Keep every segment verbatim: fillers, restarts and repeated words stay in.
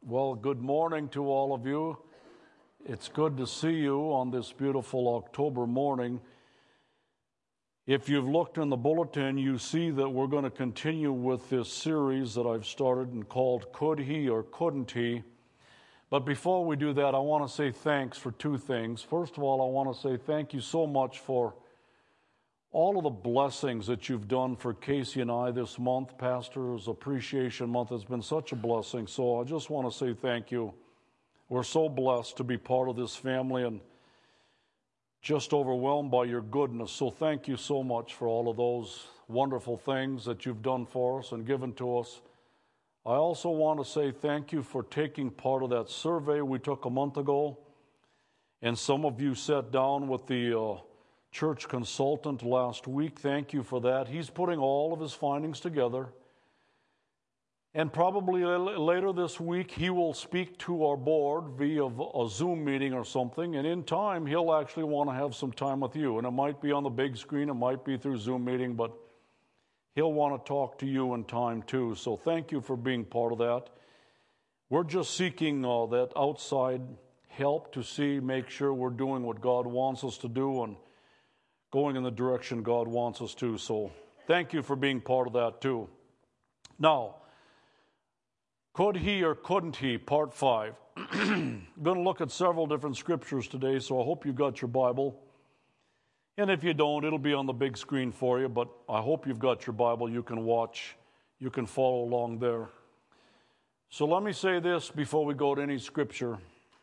Well, good morning to all of you. It's good to see you on this beautiful October morning. If you've looked in the bulletin, you see that we're going to continue with this series that I've started and called Could He or Couldn't He? But before we do that, I want to say thanks for two things. First of all, I want to say thank you so much for all of the blessings that you've done for Casey and I this month. Pastor's Appreciation Month has been such a blessing, so I just want to say thank you. We're so blessed to be part of this family and just overwhelmed by your goodness. So thank you so much for all of those wonderful things that you've done for us and given to us. I also want to say thank you for taking part of that survey we took a month ago. And some of you sat down with the uh, church consultant last week. Thank you for that. He's putting all of his findings together. And probably later this week, he will speak to our board via a Zoom meeting or something. And in time, he'll actually want to have some time with you. And it might be on the big screen. It might be through Zoom meeting. But he'll want to talk to you in time, too. So thank you for being part of that. We're just seeking uh, that outside help to see, make sure we're doing what God wants us to do and going in the direction God wants us to. So thank you for being part of that too. Now, could he or couldn't he, part five. I'm going to look at several different scriptures today, so I hope you've got your Bible. And if you don't, it'll be on the big screen for you, but I hope you've got your Bible. You can watch, you can follow along there. So let me say this before we go to any scripture.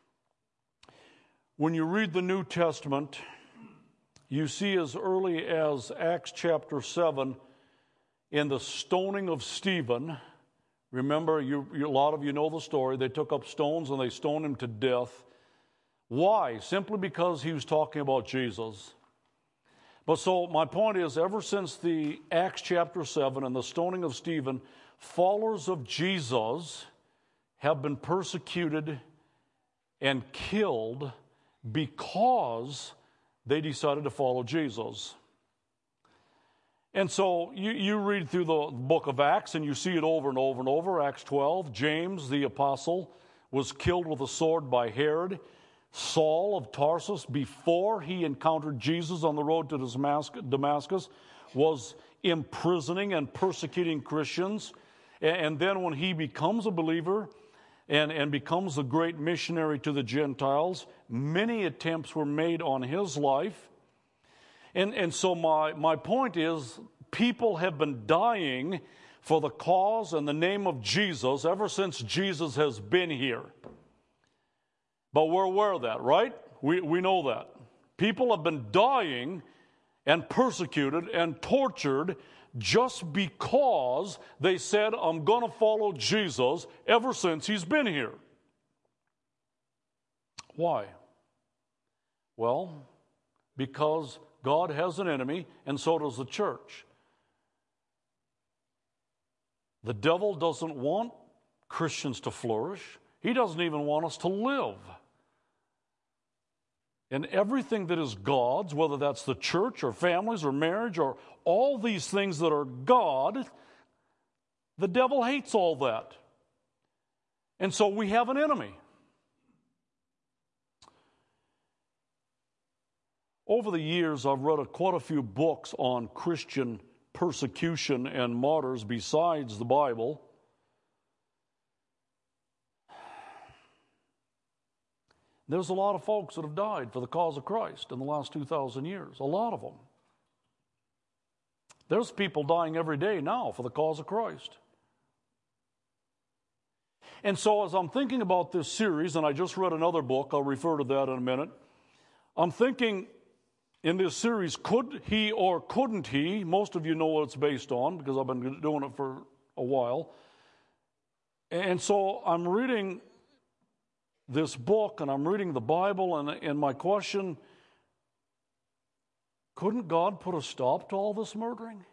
When you read the New Testament, you see as early as Acts chapter seven in the stoning of Stephen. Remember, you, you, a lot of you know the story. They took up stones and they stoned him to death. Why? Simply because he was talking about Jesus. But so my point is, ever since the Acts chapter seven and the stoning of Stephen, followers of Jesus have been persecuted and killed because they decided to follow Jesus. And so you, you read through the book of Acts and you see it over and over and over. Acts twelve, James the apostle was killed with a sword by Herod. Saul of Tarsus, before he encountered Jesus on the road to Damascus, was imprisoning and persecuting Christians. And then when he becomes a believer and, and becomes a great missionary to the Gentiles, many attempts were made on his life. And, and so my, my point is, people have been dying for the cause and the name of Jesus ever since Jesus has been here. But we're aware of that, right? We, we know that. People have been dying and persecuted and tortured just because they said, I'm going to follow Jesus ever since he's been here. Why? Well, because God has an enemy, and so does the church. The devil doesn't want Christians to flourish. He doesn't even want us to live. And everything that is God's, whether that's the church or families or marriage or all these things that are God, the devil hates all that. And so we have an enemy. Over the years, I've read a, quite a few books on Christian persecution and martyrs besides the Bible. There's a lot of folks that have died for the cause of Christ in the last two thousand years, a lot of them. There's people dying every day now for the cause of Christ. And so as I'm thinking about this series, and I just read another book, I'll refer to that in a minute, I'm thinking in this series, could he or couldn't he? Most of you know what it's based on because I've been doing it for a while. And so I'm reading this book and I'm reading the Bible, and, and my question, couldn't God put a stop to all this murdering?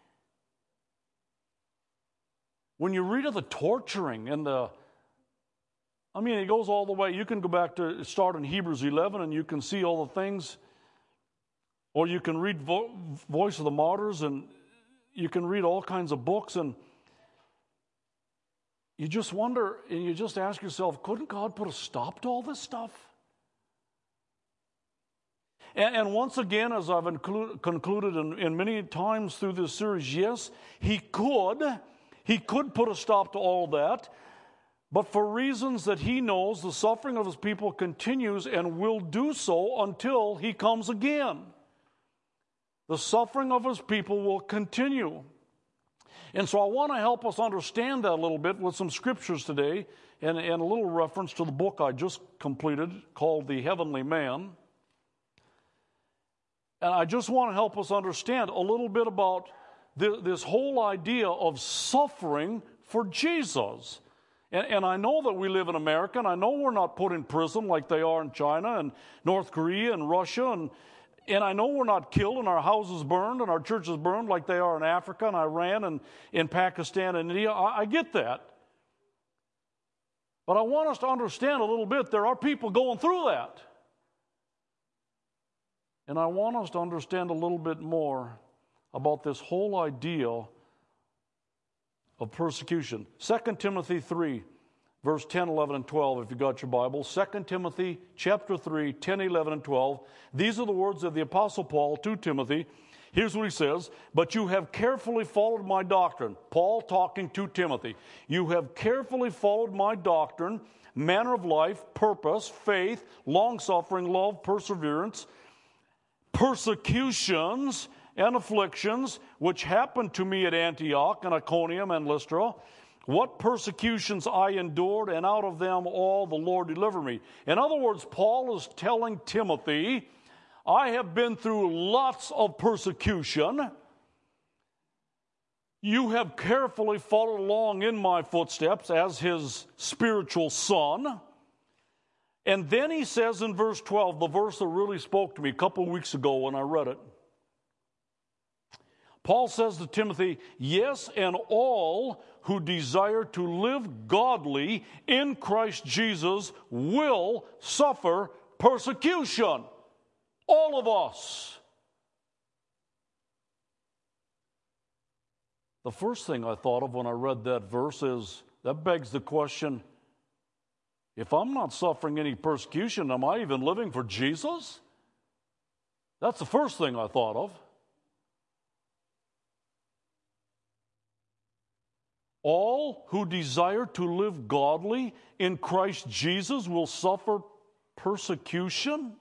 When you read of the torturing and the, I mean, it goes all the way. You can go back to start in Hebrews eleven and you can see all the things. Or you can read Vo- Voice of the Martyrs, and you can read all kinds of books. And you just wonder, and you just ask yourself, couldn't God put a stop to all this stuff? And, and once again, as I've inclu- concluded in, in many times through this series, yes, he could. He could put a stop to all that. But for reasons that he knows, the suffering of his people continues and will do so until he comes again. The suffering of his people will continue. And so I want to help us understand that a little bit with some scriptures today and, and a little reference to the book I just completed called The Heavenly Man. And I just want to help us understand a little bit about this, this whole idea of suffering for Jesus. And, and I know that we live in America, and I know we're not put in prison like they are in China and North Korea and Russia, and, and I know we're not killed and our houses burned and our churches burned like they are in Africa and Iran and in Pakistan and India. I, I get that. But I want us to understand a little bit, there are people going through that. And I want us to understand a little bit more about this whole idea of persecution. Second Timothy three, verse ten, eleven, and twelve, if you got your Bible. Second Timothy chapter three, ten, eleven, and twelve. These are the words of the Apostle Paul to Timothy. Here's what he says: "But you have carefully followed my doctrine." Paul talking to Timothy. "You have carefully followed my doctrine, manner of life, purpose, faith, long-suffering, love, perseverance, persecutions, and afflictions, which happened to me at Antioch and Iconium and Lystra. What persecutions I endured, and out of them all the Lord delivered me." In other words, Paul is telling Timothy, I have been through lots of persecution. You have carefully followed along in my footsteps as his spiritual son. And then he says in verse twelve, the verse that really spoke to me a couple of weeks ago when I read it. Paul says to Timothy, "Yes, and all who desire to live godly in Christ Jesus will suffer persecution." All of us. The first thing I thought of when I read that verse is, that begs the question, if I'm not suffering any persecution, am I even living for Jesus? That's the first thing I thought of. All who desire to live godly in Christ Jesus will suffer persecution?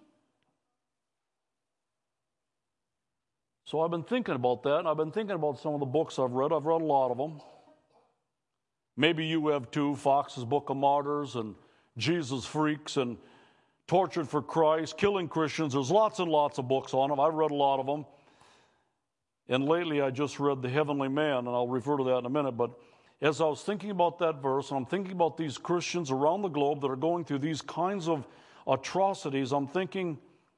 So I've been thinking about that, and I've been thinking about some of the books I've read. I've read a lot of them. Maybe you have too. Fox's Book of Martyrs and Jesus Freaks and Tortured for Christ, Killing Christians. There's lots and lots of books on them. I've read a lot of them. And lately I just read The Heavenly Man, and I'll refer to that in a minute. But as I was thinking about that verse, and I'm thinking about these Christians around the globe that are going through these kinds of atrocities, I'm thinking,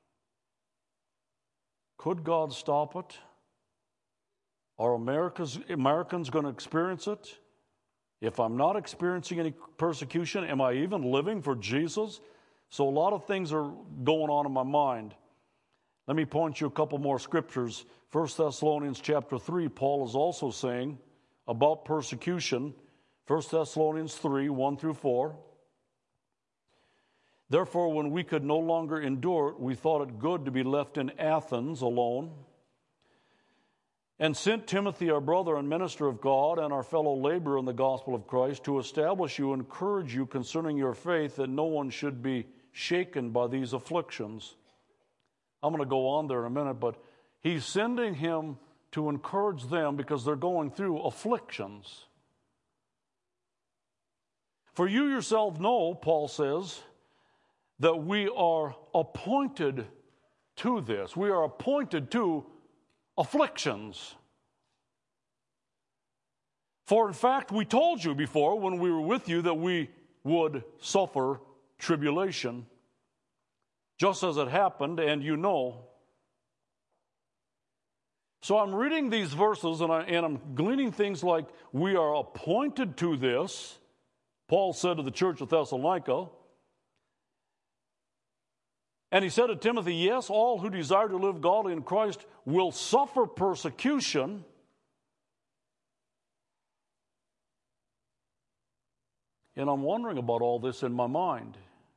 could God stop it? Are America's, Americans going to experience it? If I'm not experiencing any persecution, am I even living for Jesus? So a lot of things are going on in my mind. Let me point you a couple more scriptures. First Thessalonians chapter three, Paul is also saying about persecution. First Thessalonians three, one through four. "Therefore, when we could no longer endure it, we thought it good to be left in Athens alone, and sent Timothy, our brother and minister of God, and our fellow laborer in the gospel of Christ, to establish you and encourage you concerning your faith, that no one should be shaken by these afflictions." I'm going to go on there in a minute, but he's sending him to encourage them because they're going through afflictions. "For you yourself know," Paul says, "that we are appointed to this." We are appointed to afflictions. "For in fact, we told you before when we were with you that we would suffer tribulation, just as it happened, and you know." So I'm reading these verses, and, I, and I'm gleaning things like, we are appointed to this, Paul said to the church of Thessalonica. And he said to Timothy, yes, all who desire to live godly in Christ will suffer persecution. And I'm wondering about all this in my mind.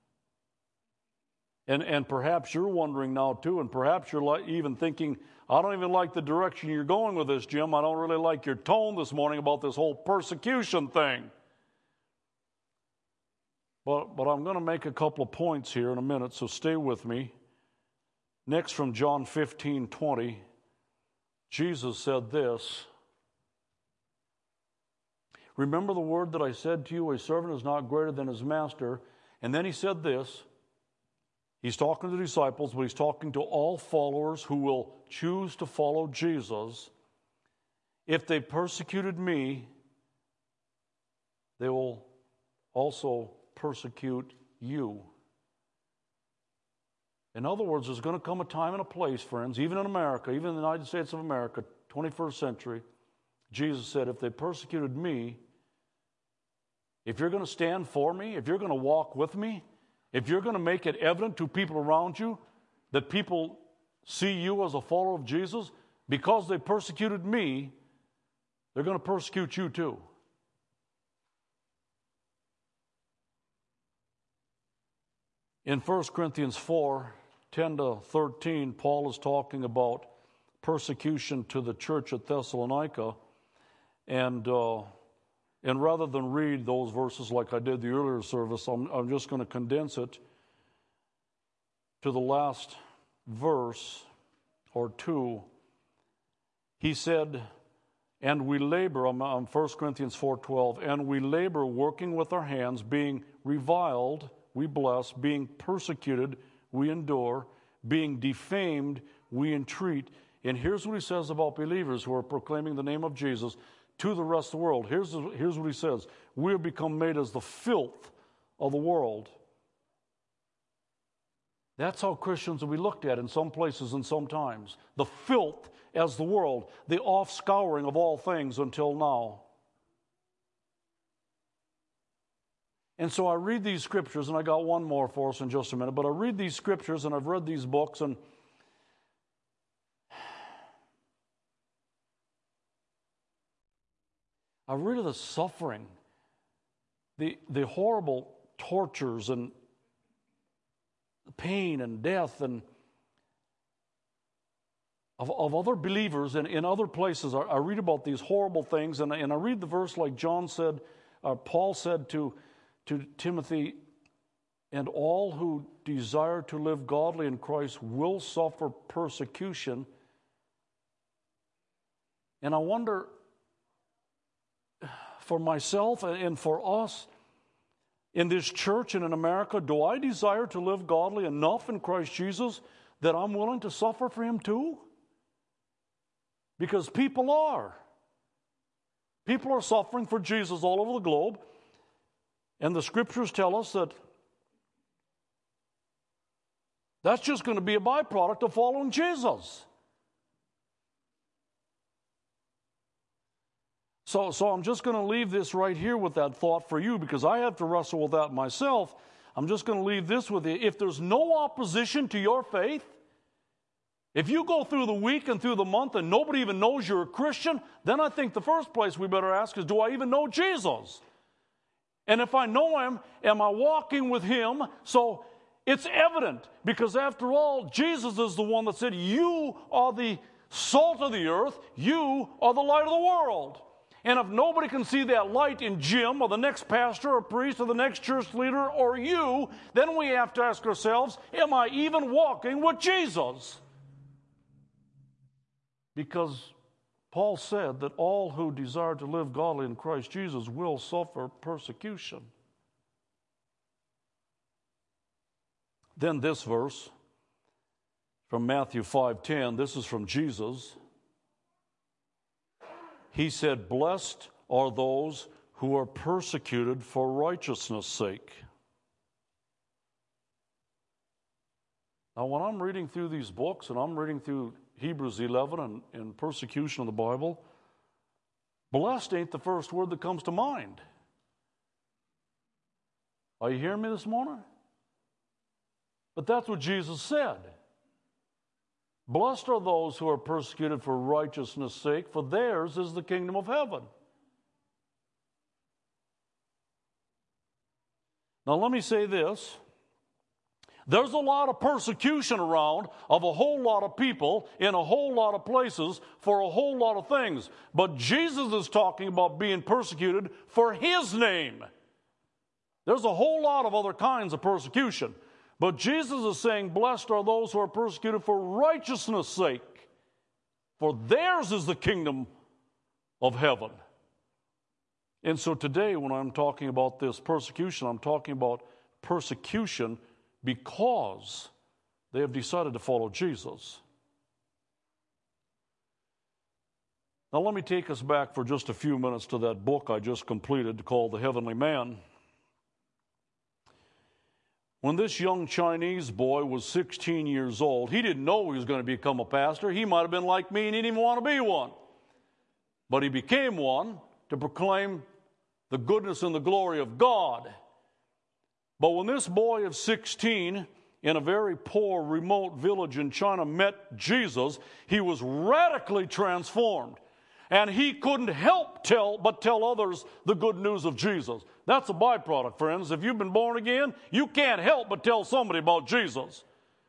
And, and perhaps you're wondering now too, and perhaps you're like, even thinking, I don't even like the direction you're going with this, Jim. I don't really like your tone this morning about this whole persecution thing. But, but I'm going to make a couple of points here in a minute, so stay with me. Next, from John fifteen twenty, Jesus said this. Remember the word that I said to you, a servant is not greater than his master. And then he said this. He's talking to the disciples, but he's talking to all followers who will choose to follow Jesus. If they persecuted me, they will also persecute you. In other words, there's going to come a time and a place, friends, even in America, even in the United States of America, twenty-first century, Jesus said, if they persecuted me, if you're going to stand for me, if you're going to walk with me, if you're going to make it evident to people around you that people see you as a follower of Jesus, because they persecuted me, they're going to persecute you too. In First Corinthians four, ten to thirteen, Paul is talking about persecution to the church at Thessalonica. And uh, and rather than read those verses like I did the earlier service, I'm, I'm just going to condense it to the last verse or two. He said, and we labor, I'm, I'm First Corinthians four twelve, and we labor working with our hands, being reviled, we bless, being persecuted, we endure, being defamed, we entreat. And here's what he says about believers who are proclaiming the name of Jesus to the rest of the world. Here's, here's what he says. We have become made as the filth of the world. That's how Christians will be looked at in some places and some times. The filth as the world, the offscouring of all things until now. And so I read these scriptures, and I got one more for us in just a minute, but I read these scriptures and I've read these books, and I read of the suffering, the, the horrible tortures and pain and death and of, of other believers in, in other places. I, I read about these horrible things, and, and I read the verse like John said, uh, Paul said to, to Timothy, and all who desire to live godly in Christ will suffer persecution. And I wonder, for myself and for us in this church and in America, do I desire to live godly enough in Christ Jesus that I'm willing to suffer for Him too? Because people are. People are suffering for Jesus all over the globe. And the scriptures tell us that that's just going to be a byproduct of following Jesus. So, so I'm just going to leave this right here with that thought for you, because I have to wrestle with that myself. I'm just going to leave this with you. If there's no opposition to your faith, if you go through the week and through the month and nobody even knows you're a Christian, then I think the first place we better ask is, do I even know Jesus? And if I know Him, am I walking with Him? So it's evident, because after all, Jesus is the one that said, you are the salt of the earth, you are the light of the world. And if nobody can see that light in Jim or the next pastor or priest or the next church leader or you, then we have to ask ourselves, am I even walking with Jesus? Because Paul said that all who desire to live godly in Christ Jesus will suffer persecution. Then this verse from Matthew five ten, this is from Jesus. He said, blessed are those who are persecuted for righteousness' sake. Now, when I'm reading through these books, and I'm reading through Hebrews eleven and, and persecution of the Bible, blessed ain't the first word that comes to mind. Are you hearing me this morning? But that's what Jesus said. Blessed are those who are persecuted for righteousness' sake, for theirs is the kingdom of heaven. Now let me say this. There's a lot of persecution around of a whole lot of people in a whole lot of places for a whole lot of things. But Jesus is talking about being persecuted for His name. There's a whole lot of other kinds of persecution. But Jesus is saying, blessed are those who are persecuted for righteousness' sake, for theirs is the kingdom of heaven. And so today when I'm talking about this persecution, I'm talking about persecution because they have decided to follow Jesus. Now let me take us back for just a few minutes to that book I just completed called The Heavenly Man. When this young Chinese boy was sixteen years old, he didn't know he was going to become a pastor. He might have been like me and he didn't even want to be one. But he became one to proclaim the goodness and the glory of God. But when this boy of sixteen in a very poor, remote village in China met Jesus, he was radically transformed. And he couldn't help tell but tell others the good news of Jesus. That's a byproduct, friends. If you've been born again, you can't help but tell somebody about Jesus.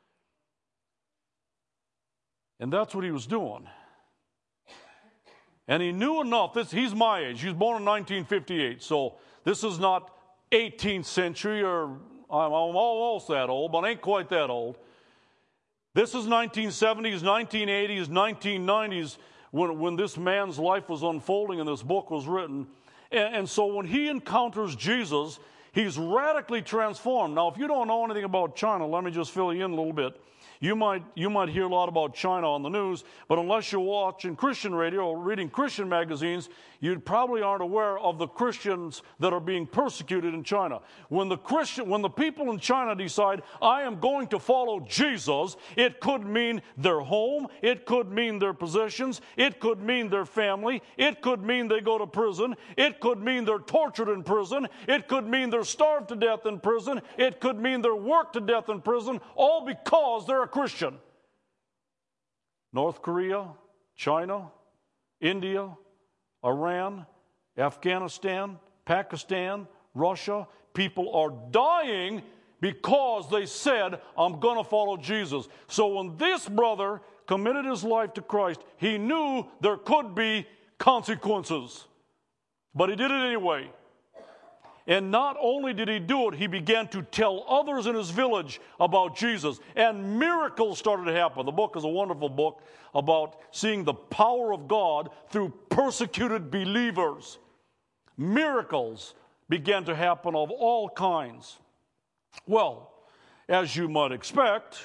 And that's what he was doing. And he knew enough. This, he's my age. He was born in nineteen fifty-eight. So this is not eighteenth century, or I'm almost that old, but I ain't quite that old. This is nineteen seventies, nineteen eighties, nineteen nineties, when, when this man's life was unfolding and this book was written. And, and so when he encounters Jesus, he's radically transformed. Now, if you don't know anything about China, let me just fill you in a little bit. You might, you might hear a lot about China on the news, but unless you're watching Christian radio or reading Christian magazines, you probably aren't aware of the Christians that are being persecuted in China. When the Christian, when the people in China decide, I am going to follow Jesus, it could mean their home, it could mean their possessions, it could mean their family, it could mean they go to prison, it could mean they're tortured in prison, it could mean they're starved to death in prison, it could mean they're worked to death in prison, all because they're a Christian. North Korea, China, India, Iran, Afghanistan, Pakistan, Russia, people are dying because they said, I'm going to follow Jesus. So when this brother committed his life to Christ, he knew there could be consequences. But he did it anyway. And not only did he do it, he began to tell others in his village about Jesus. And miracles started to happen. The book is a wonderful book about seeing the power of God through persecuted believers. Miracles began to happen of all kinds. Well, as you might expect,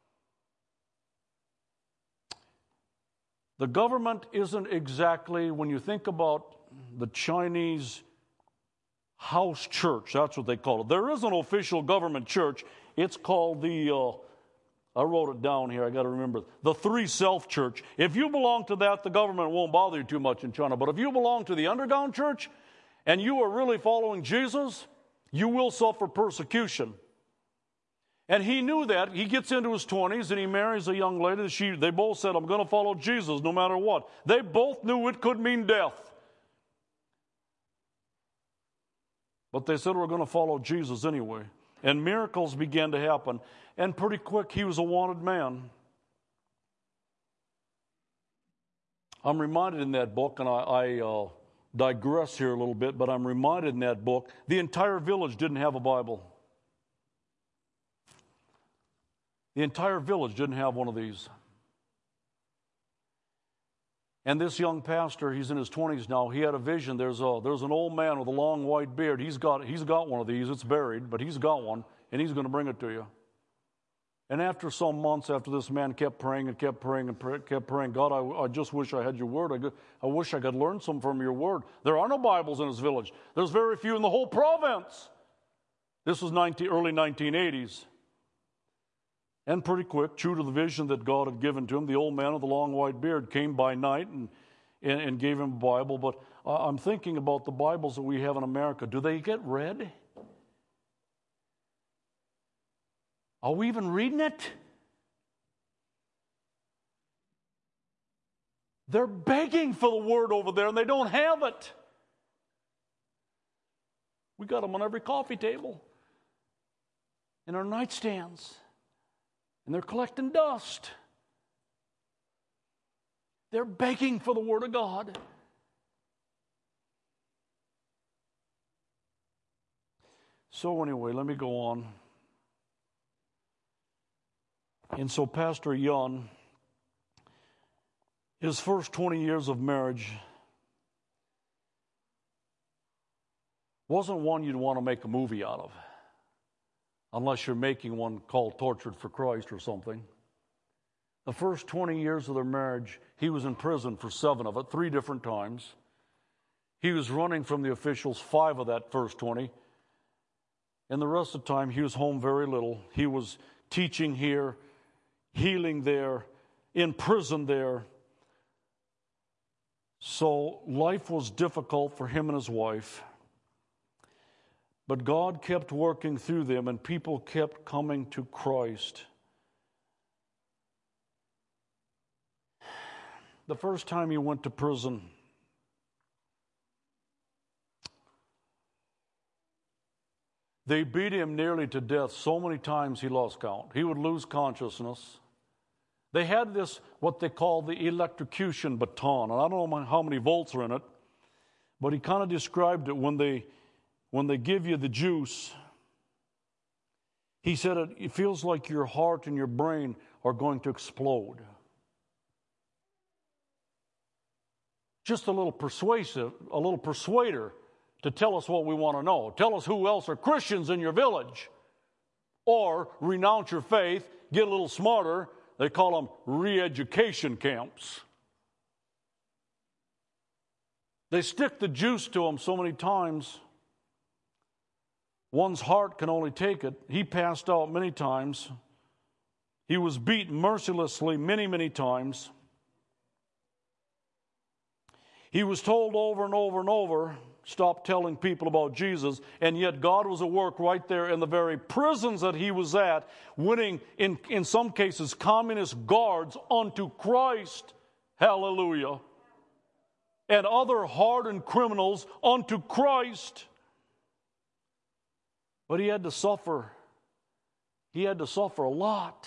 the government isn't exactly, when you think about the Chinese house church, that's what they call it. There is an official government church. It's called the, uh, I wrote it down here, I got to remember, the Three Self Church. If you belong to that, the government won't bother you too much in China. But if you belong to the underground church and you are really following Jesus, you will suffer persecution. And he knew that. He gets into his twenties and he marries a young lady. She, they both said, I'm going to follow Jesus no matter what. They both knew it could mean death. But they said, we're going to follow Jesus anyway. And miracles began to happen. And pretty quick, he was a wanted man. I'm reminded in that book, and I, I uh, digress here a little bit, but I'm reminded in that book, the entire village didn't have a Bible. The entire village didn't have one of these. And this young pastor, he's in his twenties now, he had a vision. There's a there's an old man with a long white beard. He's got he's got one of these. It's buried, but he's got one, and he's going to bring it to you. And after some months, after this man kept praying and kept praying and pray, kept praying, God, I, I just wish I had your word. I, could, I wish I could learn some from your word. There are no Bibles in his village. There's very few in the whole province. This was nineteen, early nineteen eighties. And pretty quick, true to the vision that God had given to him, the old man with the long white beard came by night and, and, and gave him a Bible. But uh, I'm thinking about the Bibles that we have in America. Do they get read? Are we even reading it? They're begging for the word over there and they don't have it. We got them on every coffee table. in their nightstands, and they're collecting dust. They're begging for the Word of God. So anyway, let me go on. And so Pastor Yun, his first twenty years of marriage wasn't one you'd want to make a movie out of, unless you're making one called Tortured for Christ or something. The first twenty years of their marriage, he was in prison for seven of it, three different times. He was running from the officials five of that first twenty. And the rest of the time, he was home very little. He was teaching here, healing there, in prison there. So life was difficult for him and his wife. But God kept working through them, and people kept coming to Christ. The first time he went to prison, they beat him nearly to death so many times he lost count. He would lose consciousness. They had this, what they call the electrocution baton. And I don't know how many volts are in it, but he kind of described it when they, when they give you the juice. He said it, it feels like your heart and your brain are going to explode. Just a little persuasive, a little persuader to tell us what we want to know. Tell us who else are Christians in your village. Or renounce your faith, get a little smarter. They call them re-education camps. They stick the juice to him so many times. One's heart can only take it. He passed out many times. He was beaten mercilessly many, many times. He was told over and over and over, stop telling people about Jesus, and yet God was at work right there in the very prisons that he was at, winning, in, in some cases, communist guards unto Christ. Hallelujah. And other hardened criminals unto Christ. But he had to suffer. He had to suffer a lot.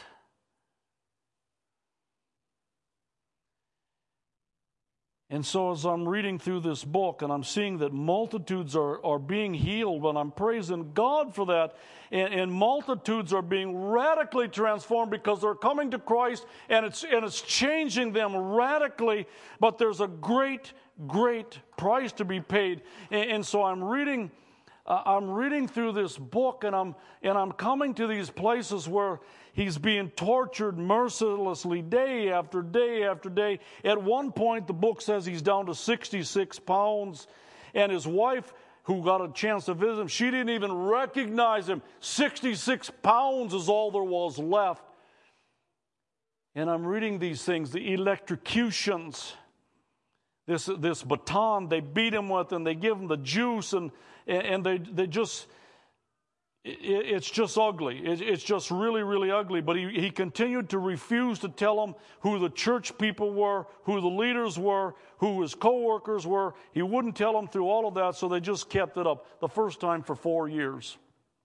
And so as I'm reading through this book and I'm seeing that multitudes are, are being healed, and I'm praising God for that, and, and multitudes are being radically transformed because they're coming to Christ, and it's, and it's changing them radically, but there's a great, great price to be paid. And, and so I'm reading uh, I'm reading through this book, and I'm, and I'm coming to these places where he's being tortured mercilessly day after day after day. At one point, the book says he's down to sixty-six pounds. And his wife, who got a chance to visit him, she didn't even recognize him. sixty-six pounds is all there was left. And I'm reading these things, the electrocutions. This, this baton they beat him with, and they give him the juice, and, and they, they just... It's just ugly. It's just really, really ugly. But he, he continued to refuse to tell them who the church people were, who the leaders were, who his co-workers were. He wouldn't tell them through all of that, so they just kept it up. The first time for four years.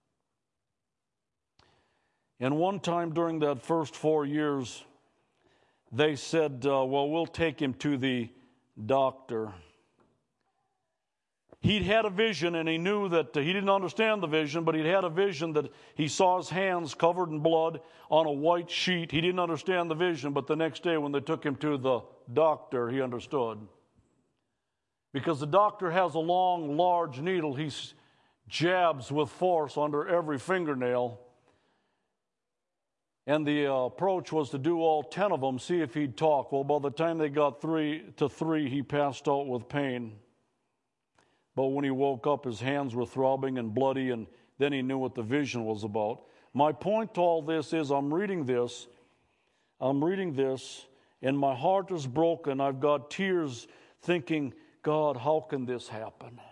And one time during that first four years, they said, uh, well, we'll take him to the doctor. He'd had a vision, and he knew that uh, he didn't understand the vision, but he'd had a vision that he saw his hands covered in blood on a white sheet. He didn't understand the vision, but the next day when they took him to the doctor, he understood. Because the doctor has a long, large needle he jabs with force under every fingernail. And the uh, approach was to do all ten of them, see if he'd talk. Well, by the time they got three to three, he passed out with pain. But when he woke up, his hands were throbbing and bloody, and then he knew what the vision was about. My point to all this is I'm reading this, I'm reading this, and my heart is broken. I've got tears thinking, God, how can this happen?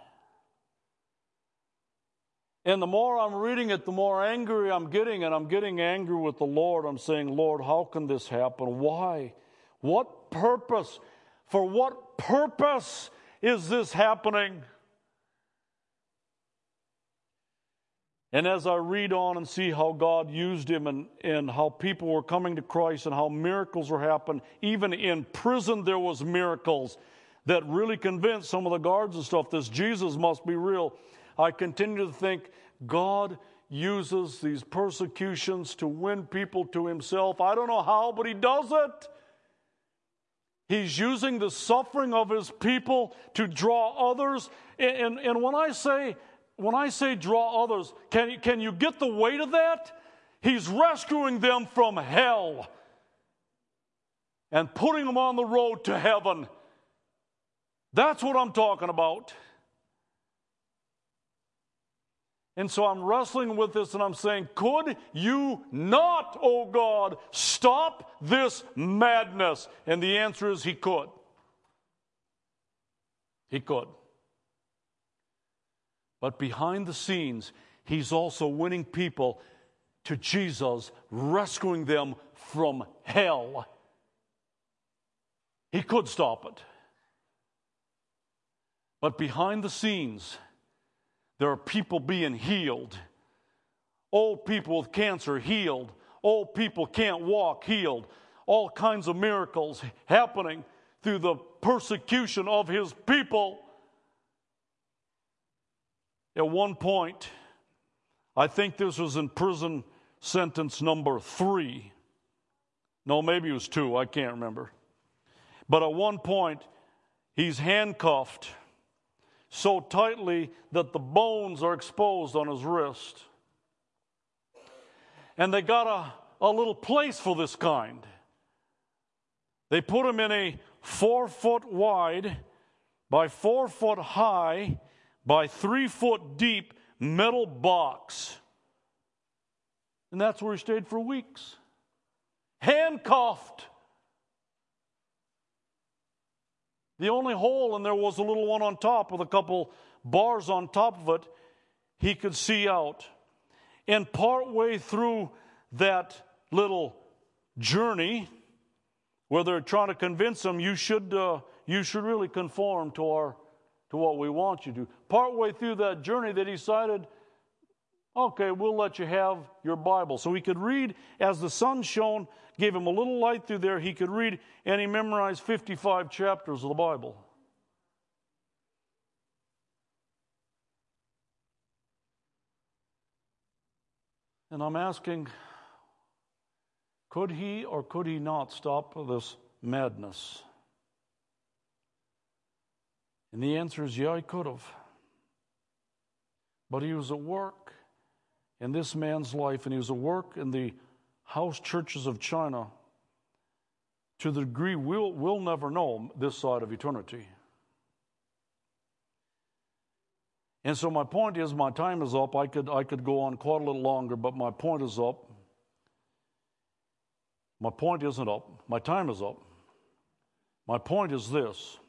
And the more I'm reading it, the more angry I'm getting, and I'm getting angry with the Lord. I'm saying, Lord, how can this happen? Why? What purpose? For what purpose is this happening? And as I read on and see how God used him and, and how people were coming to Christ and how miracles were happening, even in prison there was miracles that really convinced some of the guards and stuff this Jesus must be real. I continue to think God uses these persecutions to win people to himself. I don't know how, but he does it. He's using the suffering of his people to draw others. And, and, and when I say when I say draw others, can you, can you get the weight of that? He's rescuing them from hell and putting them on the road to heaven. That's what I'm talking about. And so I'm wrestling with this and I'm saying, could you not, oh God, stop this madness? And the answer is he could. He could. But behind the scenes, he's also winning people to Jesus, rescuing them from hell. He could stop it. But behind the scenes, there are people being healed. Old people with cancer healed. Old people can't walk healed. All kinds of miracles happening through the persecution of his people. At one point, I think this was in prison sentence number three. No, maybe it was two. I can't remember. But at one point, he's handcuffed so tightly that the bones are exposed on his wrist. And they got a, a little place for this kind. They put him in a four foot wide by four foot high by three foot deep metal box. And that's where he stayed for weeks. Handcuffed. The only hole in there was a little one on top with a couple bars on top of it. He could see out. And partway through that little journey, where they're trying to convince him, you should, uh, you should really conform to our, to what we want you to. Partway through that journey, they decided, okay, we'll let you have your Bible. So he could read as the sun shone, gave him a little light through there, he could read, and he memorized fifty-five chapters of the Bible. And I'm asking, could he or could he not stop this madness? And the answer is, yeah, he could have. But he was at work in this man's life, and he was at work in the house churches of China to the degree we'll, we'll never know this side of eternity. And so my point is, my time is up. I could, I could go on quite a little longer, but my point is up. My point isn't up. My time is up. My point is this.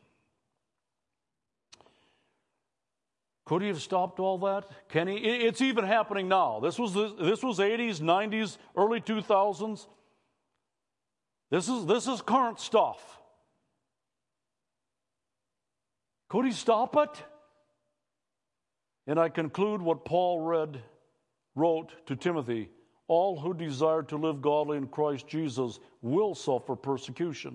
Could he have stopped all that? Can he? It's even happening now. This was the, this was eighties, nineties, early two thousands. This is this is current stuff. Could he stop it? And I conclude what Paul read, wrote to Timothy: all who desire to live godly in Christ Jesus will suffer persecution.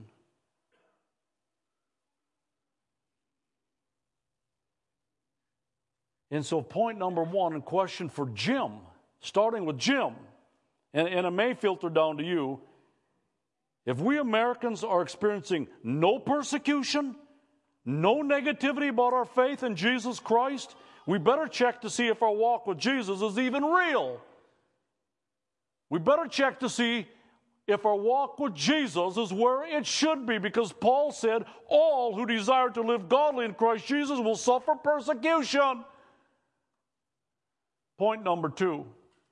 And so point number one, and question for Jim, starting with Jim, and, and it may filter down to you. If we Americans are experiencing no persecution, no negativity about our faith in Jesus Christ, we better check to see if our walk with Jesus is even real. We better check to see if our walk with Jesus is where it should be, because Paul said, all who desire to live godly in Christ Jesus will suffer persecution. Point number two.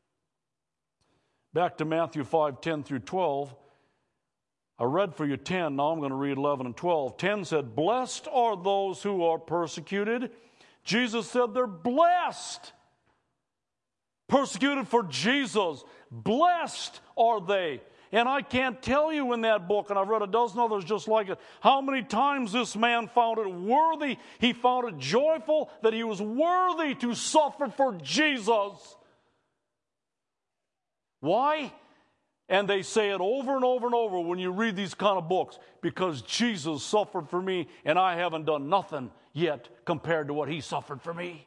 Back to Matthew five, ten through twelve. I read for you ten, now I'm going to read eleven and twelve. ten said, blessed are those who are persecuted. Jesus said they're blessed. Persecuted for Jesus. Blessed are they. And I can't tell you in that book, and I've read a dozen others just like it, how many times this man found it worthy, he found it joyful that he was worthy to suffer for Jesus. Why? And they say it over and over and over when you read these kind of books. Because Jesus suffered for me, and I haven't done nothing yet compared to what he suffered for me.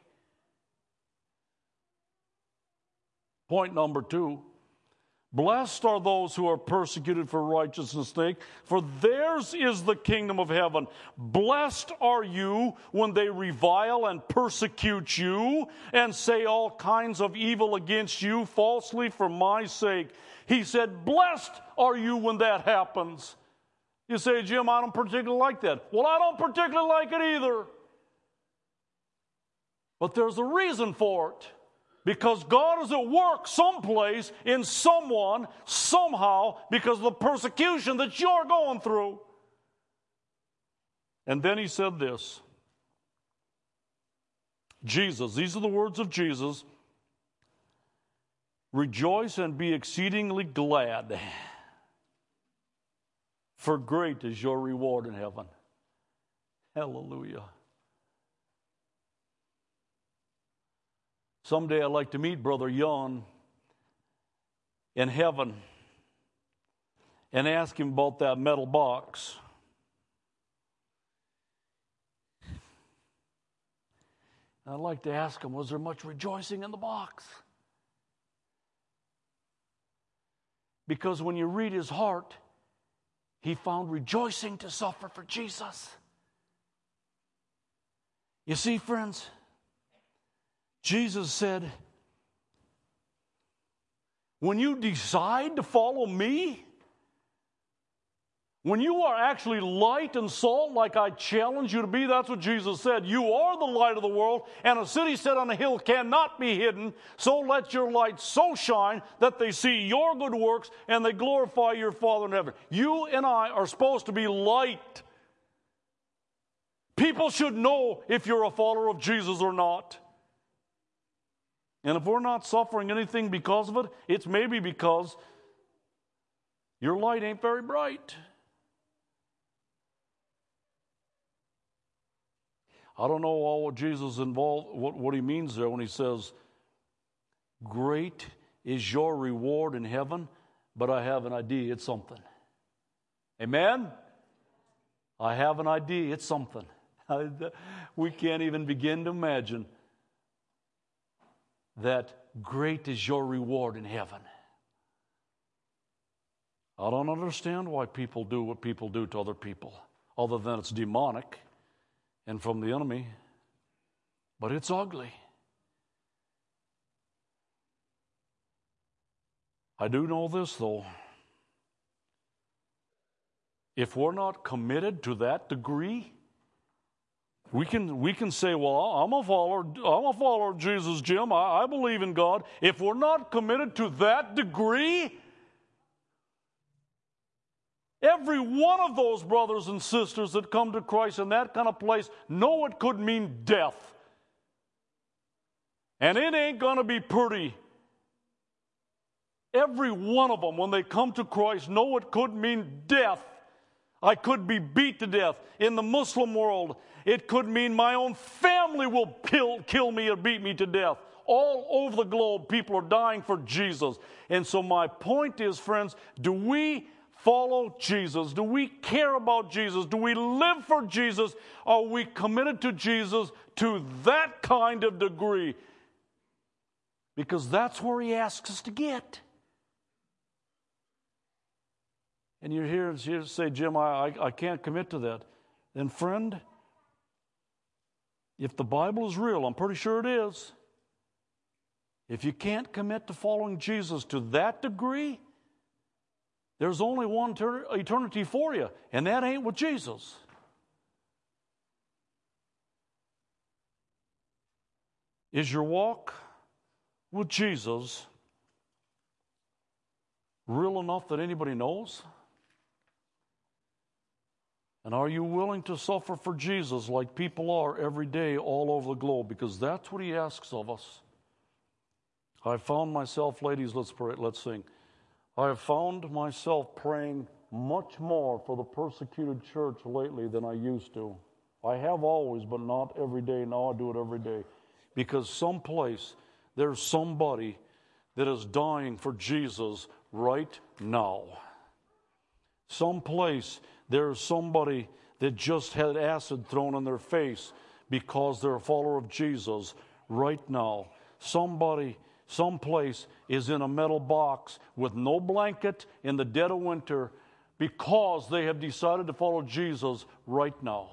Point number two. Blessed are those who are persecuted for righteousness' sake, for theirs is the kingdom of heaven. Blessed are you when they revile and persecute you and say all kinds of evil against you falsely for my sake. He said, blessed are you when that happens. You say, Jim, I don't particularly like that. Well, I don't particularly like it either. But there's a reason for it. Because God is at work someplace in someone, somehow, because of the persecution that you're going through. And then he said this. Jesus, these are the words of Jesus. Rejoice and be exceedingly glad, for great is your reward in heaven. Hallelujah. Someday I'd like to meet Brother Young in heaven and ask him about that metal box. I'd like to ask him, was there much rejoicing in the box? Because when you read his heart, he found rejoicing to suffer for Jesus. You see, friends, Jesus said, when you decide to follow me, when you are actually light and salt like I challenge you to be, that's what Jesus said. You are the light of the world, and a city set on a hill cannot be hidden. So let your light so shine that they see your good works and they glorify your Father in heaven. You and I are supposed to be light. People should know if you're a follower of Jesus or not. And if we're not suffering anything because of it, it's maybe because your light ain't very bright. I don't know all what Jesus involved, what, what he means there when he says, great is your reward in heaven, but I have an idea, it's something. Amen? I have an idea, it's something. We can't even begin to imagine that great is your reward in heaven. I don't understand why people do what people do to other people, other than it's demonic and from the enemy, but it's ugly. I do know this, though. If we're not committed to that degree, We can we can say, well, I'm a follower, I'm a follower of Jesus, Jim. I, I believe in God. If we're not committed to that degree, every one of those brothers and sisters that come to Christ in that kind of place know it could mean death. And it ain't going to be pretty. Every one of them, when they come to Christ, know it could mean death. I could be beat to death. In the Muslim world, it could mean my own family will kill, kill me or beat me to death. All over the globe, people are dying for Jesus. And so my point is, friends, do we follow Jesus? Do we care about Jesus? Do we live for Jesus? Are we committed to Jesus to that kind of degree? Because that's where he asks us to get. And you're here to say, Jim, I, I, I can't commit to that. Then, friend, if the Bible is real, I'm pretty sure it is. If you can't commit to following Jesus to that degree, there's only one eternity for you, and that ain't with Jesus. Is your walk with Jesus real enough that anybody knows? And are you willing to suffer for Jesus like people are every day all over the globe? Because that's what he asks of us. I found myself, ladies, let's pray, let's sing. I have found myself praying much more for the persecuted church lately than I used to. I have always, but not every day. Now I do it every day. Because someplace there's somebody that is dying for Jesus right now. Someplace there's somebody that just had acid thrown in their face because they're a follower of Jesus right now. Somebody, someplace is in a metal box with no blanket in the dead of winter because they have decided to follow Jesus right now.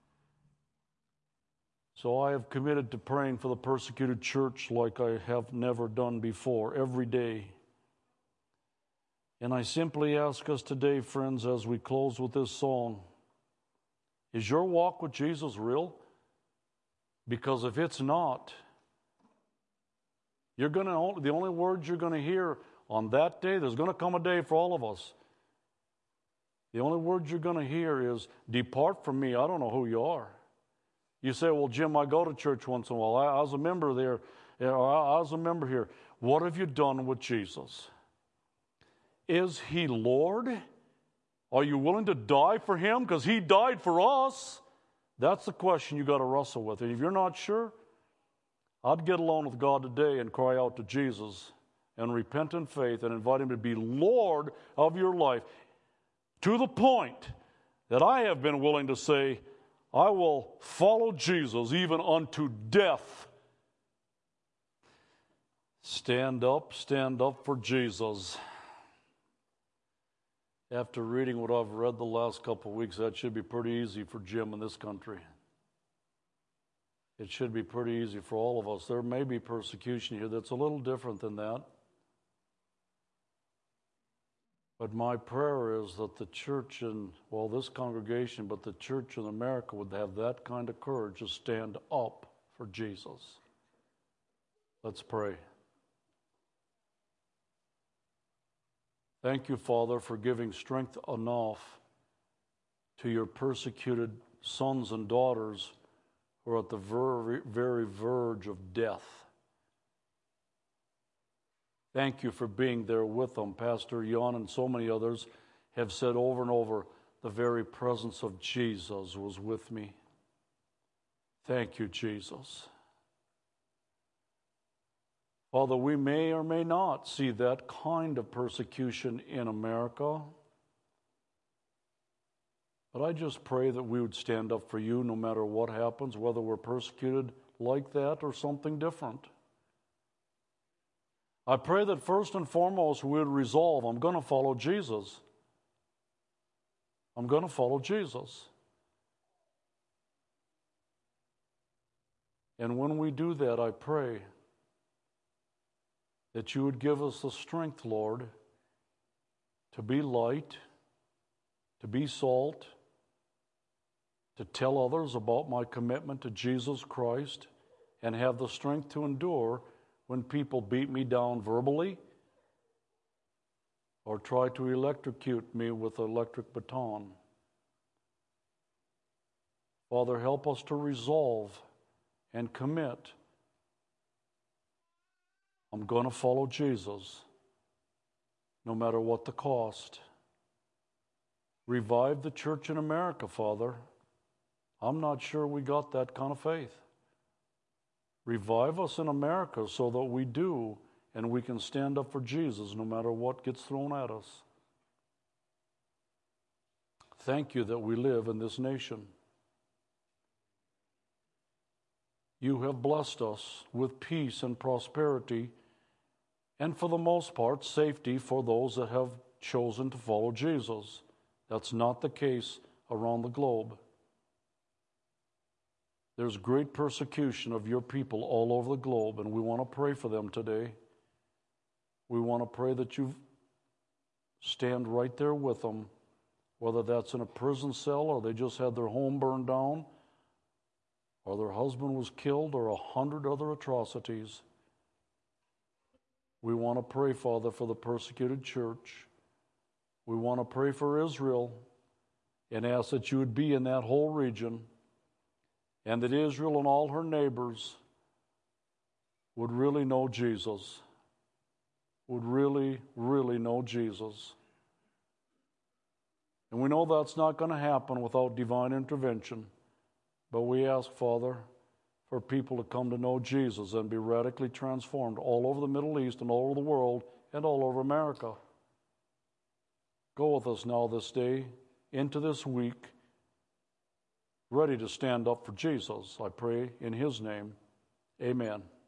So I have committed to praying for the persecuted church like I have never done before, every day. And I simply ask us today, friends, as we close with this song, is your walk with Jesus real? Because if it's not, you're going to, the only words you're going to hear on that day, there's going to come a day for all of us. The only words you're going to hear is, depart from me, I don't know who you are. You say, well, Jim, I go to church once in a while. I, I was a member there, or I, I was a member here. What have you done with Jesus? Is he Lord? Are you willing to die for him? Because he died for us. That's the question you got to wrestle with. And if you're not sure, I'd get alone with God today and cry out to Jesus and repent in faith and invite him to be Lord of your life, to the point that I have been willing to say, I will follow Jesus even unto death. Stand up, stand up for Jesus. After reading what I've read the last couple of weeks, that should be pretty easy for Jim in this country. It should be pretty easy for all of us. There may be persecution here that's a little different than that. But my prayer is that the church in, well, this congregation, but the church in America would have that kind of courage to stand up for Jesus. Let's pray. Thank you, Father, for giving strength enough to your persecuted sons and daughters who are at the very, very verge of death. Thank you for being there with them. Pastor Jan and so many others have said over and over, the very presence of Jesus was with me. Thank you, Jesus. Father, we may or may not see that kind of persecution in America. But I just pray that we would stand up for you no matter what happens, whether we're persecuted like that or something different. I pray that first and foremost we would resolve, I'm going to follow Jesus. I'm going to follow Jesus. And when we do that, I pray that you would give us the strength, Lord, to be light, to be salt, to tell others about my commitment to Jesus Christ, and have the strength to endure when people beat me down verbally or try to electrocute me with an electric baton. Father, help us to resolve and commit. I'm going to follow Jesus no matter what the cost. Revive the church in America, Father. I'm not sure we got that kind of faith. Revive us in America so that we do, and we can stand up for Jesus no matter what gets thrown at us. Thank you that we live in this nation. You have blessed us with peace and prosperity, and for the most part, safety for those that have chosen to follow Jesus. That's not the case around the globe. There's great persecution of your people all over the globe, and we want to pray for them today. We want to pray that you stand right there with them, whether that's in a prison cell or they just had their home burned down or their husband was killed or a hundred other atrocities. We want to pray, Father, for the persecuted church. We want to pray for Israel and ask that you would be in that whole region, and that Israel and all her neighbors would really know Jesus, would really, really know Jesus. And we know that's not going to happen without divine intervention, but we ask, Father, for people to come to know Jesus and be radically transformed all over the Middle East and all over the world and all over America. Go with us now this day, into this week, ready to stand up for Jesus. I pray in His name. Amen.